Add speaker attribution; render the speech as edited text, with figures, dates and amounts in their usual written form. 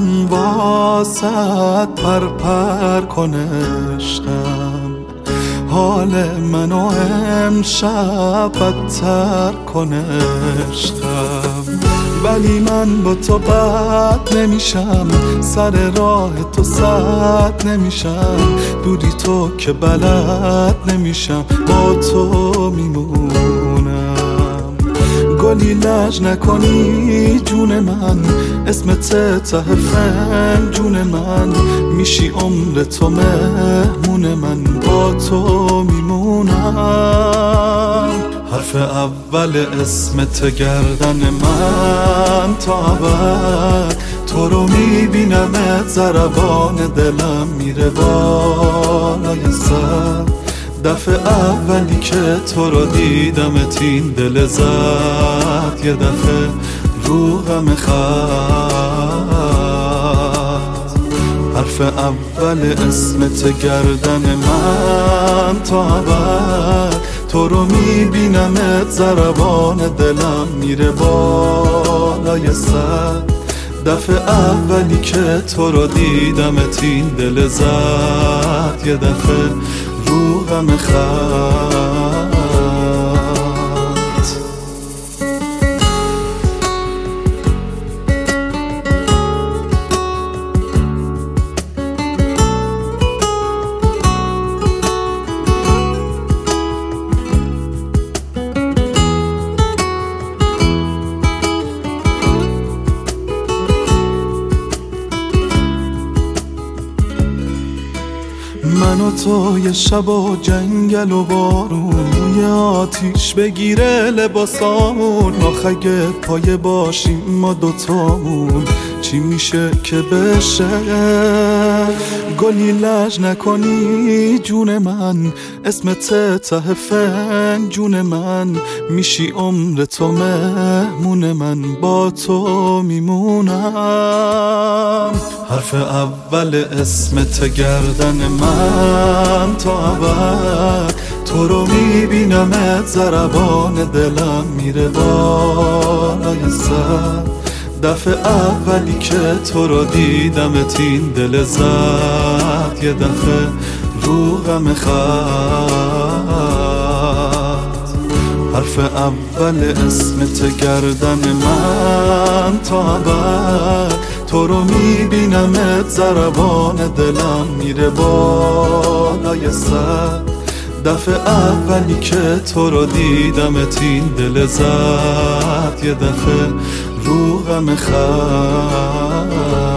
Speaker 1: من واسط پر کنشتم، حال منو امشب بدتر کنشتم. ولی من با تو بد نمیشم، سر راه تو سد نمیشم، دوری تو که بلد نمیشم، با تو میمونم. گلی لج نکنی جون من، اسمت ته فنجون من، میشی عمر تو مهمون من، با تو میمونم. حرف اول اسمت گردن من تا ابد، تو رو میبینمت ضربان دلم میره بالای سر. دفعه اولی که تو رو دیدمت این دل زد یه دفعه رو غم خط. حرف اول اسمت گردن من تا ابد، تو رو میبینمت ضربان دلم میره بالای سر. دفعه اولی که تو رو دیدمت این دل زد یه دفعه رو غم خط. من و تو یه شب و جنگل و بارون، یه آتیش بگیره لباسامون، آخ اگه پایه باشیم ما دوتامون چی میشه که بشه. گلی لج نکنی جون من، اسمت ته فنجون من، میشی عمر تو مهمون من، با تو میمونم. حرف اول اسمت گردن من تا ابد، تو رو میبینمت ضربان دلم میره بالای سر. دفعه اولی که تو رو دیدمت این دل زد یه دفعه رو غم خط. حرف اول اسمت گردن من تا ابد، تو رو میبینمت ضربان دلم میره بالای سر. دفعه اولی که تو رو دیدمت این دل زد یه دفعه رو غم خط.